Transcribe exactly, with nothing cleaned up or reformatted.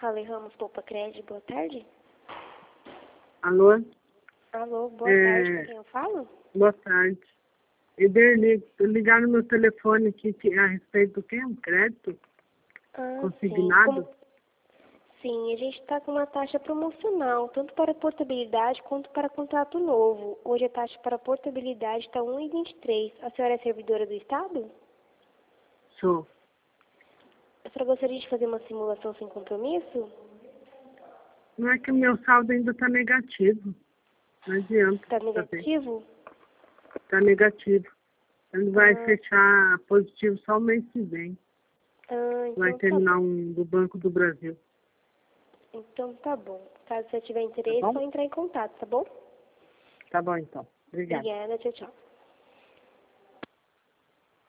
Raleigh Ramos Poupa Crédito, boa tarde. Alô? Alô, boa É... tarde, com quem eu falo? Boa tarde. Ederli, ligar no meu telefone aqui que, a respeito do quê? Um crédito? Ah, Consignado? Sim. Como... sim, a gente está com uma taxa promocional, tanto para portabilidade quanto para contrato novo. Hoje a taxa para portabilidade está um vírgula vinte e três. A senhora é servidora do Estado? Sou. A senhora gostaria de fazer uma simulação sem compromisso? Não é que o meu saldo ainda está negativo. Não adianta. Está negativo? Está negativo. Ele vai Ah. fechar positivo só o mês que vem. Ah, então Vai tá terminar bom. um do Banco do Brasil. Então tá bom. Caso você tiver Tá interesse, bom? só entrar em contato, tá bom? Tá bom, então. Obrigada. Obrigada, tchau, tchau.